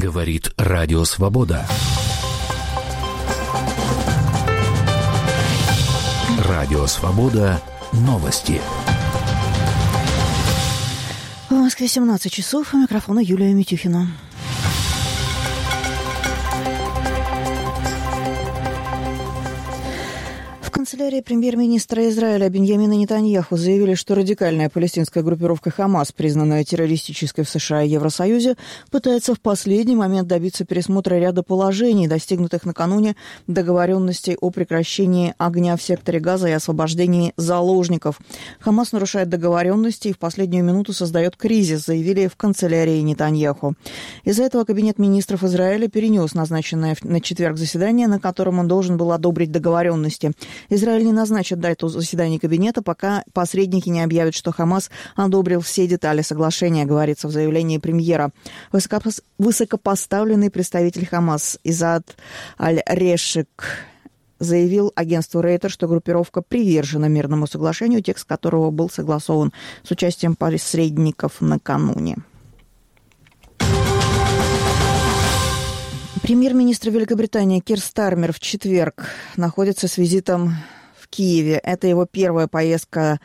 Говорит Радио Свобода. Радио Свобода. Новости. В Москве 17 часов. У микрофона Юлия Митюхина. В канцелярии премьер-министра Израиля Биньямина Нетаньяху заявили, что радикальная палестинская группировка «Хамас», признанная террористической в США и Евросоюзе, пытается в последний момент добиться пересмотра ряда положений, достигнутых накануне договоренностей о прекращении огня в секторе Газа и освобождении заложников. «Хамас» нарушает договоренности и в последнюю минуту создает кризис, заявили в канцелярии Нетаньяху. Из-за этого Кабинет министров Израиля перенес назначенное на четверг заседание, на котором он должен был одобрить договоренности. Израиль не назначит дату заседания Кабинета, пока посредники не объявят, что Хамас одобрил все детали соглашения, говорится в заявлении премьера. Высокопоставленный представитель Хамас Изад Аль-Решик заявил агентству Рейтер, что группировка привержена мирному соглашению, текст которого был согласован с участием посредников накануне. Премьер-министр Великобритании Кир Стармер в четверг находится с визитом в Киеве. Это его первая поездка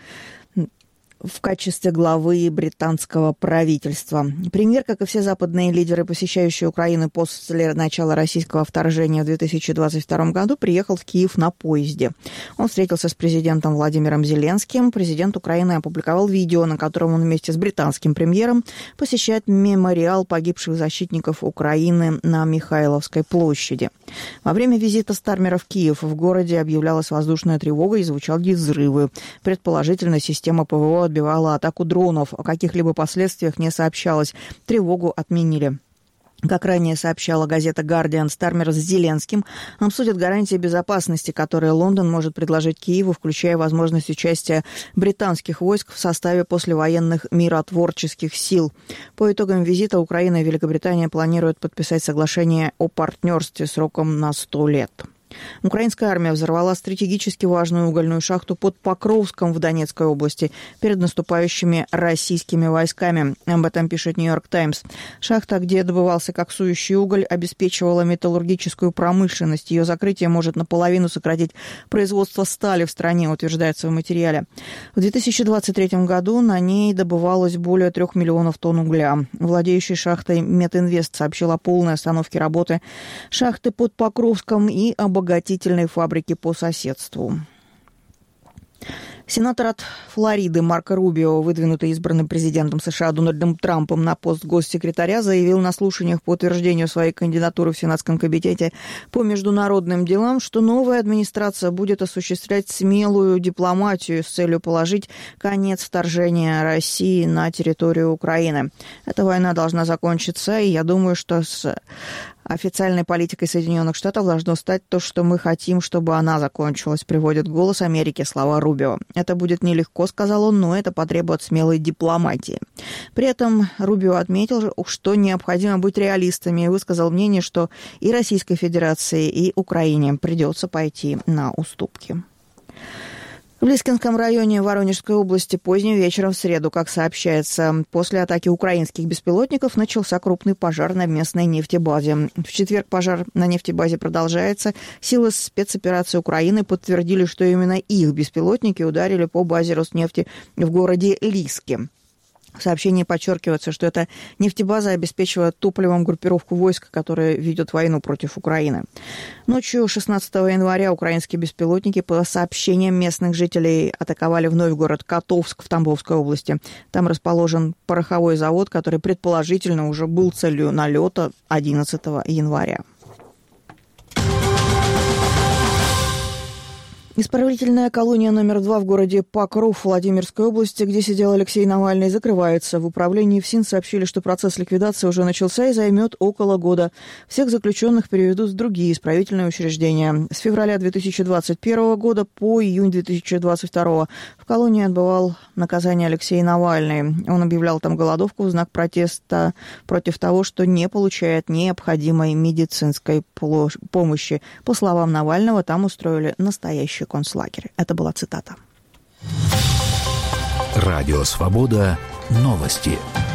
в качестве главы британского правительства. Премьер, как и все западные лидеры, посещающие Украину после начала российского вторжения в 2022 году, приехал в Киев на поезде. Он встретился с президентом Владимиром Зеленским. Президент Украины опубликовал видео, на котором он вместе с британским премьером посещает мемориал погибших защитников Украины на Михайловской площади. Во время визита Стармера в Киев в городе объявлялась воздушная тревога и звучали взрывы. Предположительно, система ПВО отбивала атаку дронов. О каких-либо последствиях не сообщалось. Тревогу отменили. Как ранее сообщала газета «Гардиан», Стармер с Зеленским обсудят гарантии безопасности, которые Лондон может предложить Киеву, включая возможность участия британских войск в составе послевоенных миротворческих сил. По итогам визита Украина и Великобритания планируют подписать соглашение о партнерстве сроком на 100 лет. Украинская армия взорвала стратегически важную угольную шахту под Покровском в Донецкой области перед наступающими российскими войсками. Об этом пишет «Нью-Йорк Таймс». Шахта, где добывался коксующий уголь, обеспечивала металлургическую промышленность. Ее закрытие может наполовину сократить производство стали в стране, утверждается в материале. В 2023 году на ней добывалось более 3 миллионов тонн угля. Владеющий шахтой Метинвест сообщил о полной остановке работы шахты под Покровском и обогатительной фабрики по соседству. Сенатор от Флориды Марко Рубио, выдвинутый избранным президентом США Дональдом Трампом на пост госсекретаря, заявил на слушаниях по утверждению своей кандидатуры в Сенатском комитете по международным делам, что новая администрация будет осуществлять смелую дипломатию с целью положить конец вторжения России на территорию Украины. Эта война должна закончиться, и я думаю, что с официальной политикой Соединенных Штатов должно стать то, что мы хотим, чтобы она закончилась, приводит «Голос Америки» слова Рубио. Это будет нелегко, сказал он, но это потребует смелой дипломатии. При этом Рубио отметил, что необходимо быть реалистами и высказал мнение, что и Российской Федерации, и Украине придется пойти на уступки. В Лискинском районе Воронежской области поздним вечером в среду, как сообщается, после атаки украинских беспилотников начался крупный пожар на местной нефтебазе. В четверг пожар на нефтебазе продолжается. Силы спецоперации Украины подтвердили, что именно их беспилотники ударили по базе Роснефти в городе Лиски. В сообщении подчеркивается, что эта нефтебаза обеспечивает топливом группировку войск, которые ведут войну против Украины. Ночью 16 января украинские беспилотники, по сообщениям местных жителей, атаковали вновь город Котовск в Тамбовской области. Там расположен пороховой завод, который предположительно уже был целью налета 11 января. Исправительная колония номер 2 в городе Покров Владимирской области, где сидел Алексей Навальный, закрывается. В управлении ФСИН сообщили, что процесс ликвидации уже начался и займет около года. Всех заключенных переведут в другие исправительные учреждения. С февраля 2021 года по июнь 2022 в колонии отбывал наказание Алексей Навальный. Он объявлял там голодовку в знак протеста против того, что не получает необходимой медицинской помощи. По словам Навального, там устроили настоящий концлагерь. Это была цитата. Радио Свобода. Новости.